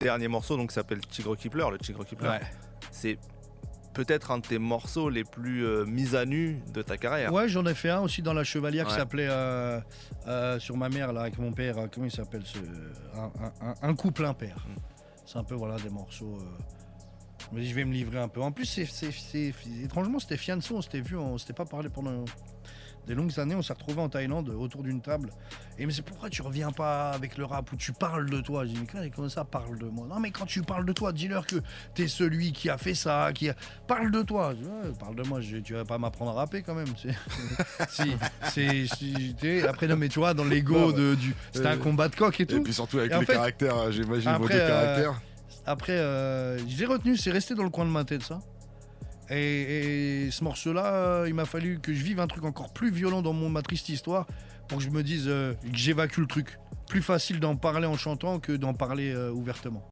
dernier morceau donc s'appelle Tigre qui pleure. Le Tigre qui pleure, Ouais. c'est peut-être un de tes morceaux les plus mis à nu de ta carrière. Ouais, j'en ai fait un aussi dans La Chevalière qui Ouais. s'appelait Sur ma mère, là, avec mon père. Comment il s'appelle un couple impair. C'est un peu, voilà, des morceaux. Je me dis, je vais me livrer un peu. En plus, étrangement, c'était fiançon. On s'était vu, on s'était pas parlé pendant des longues années. On s'est retrouvés en Thaïlande autour d'une table. Et il me dit, pourquoi tu reviens pas avec le rap où tu parles de toi? Je dis, mais comment ça parle de moi? Non, mais quand tu parles de toi, dis-leur que t'es celui qui a fait ça, parle de toi. Je dis, ouais, parle de moi, tu vas pas m'apprendre à rapper quand même. Après, non, mais tu vois, dans l'ego c'était un combat de coq et tout. Et puis surtout avec Et en les fait, caractères, j'imagine, vos après, deux caractères. Après, j'ai retenu, c'est resté dans le coin de ma tête, ça. Et ce morceau-là, il m'a fallu que je vive un truc encore plus violent dans ma triste histoire pour que je me dise que j'évacue le truc. Plus facile d'en parler en chantant que d'en parler ouvertement.